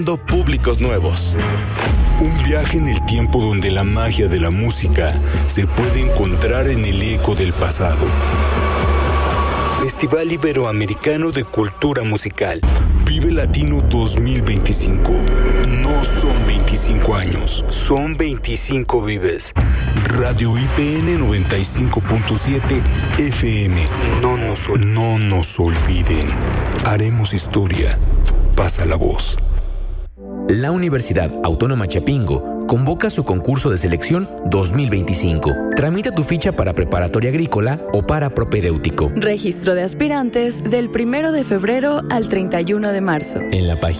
Públicos nuevos. Un viaje en el tiempo donde la magia de la música se puede encontrar en el eco del pasado. Festival Iberoamericano de Cultura Musical. Vive Latino 2025. No son 25 años, son 25 vives. Radio IPN 95.7 FM. No nos olviden. Haremos historia. Pasa la voz. La Universidad Autónoma Chapingo convoca su concurso de selección 2025. Tramita tu ficha para preparatoria agrícola o para propedéutico. Registro de aspirantes del 1 de febrero al 31 de marzo. En la página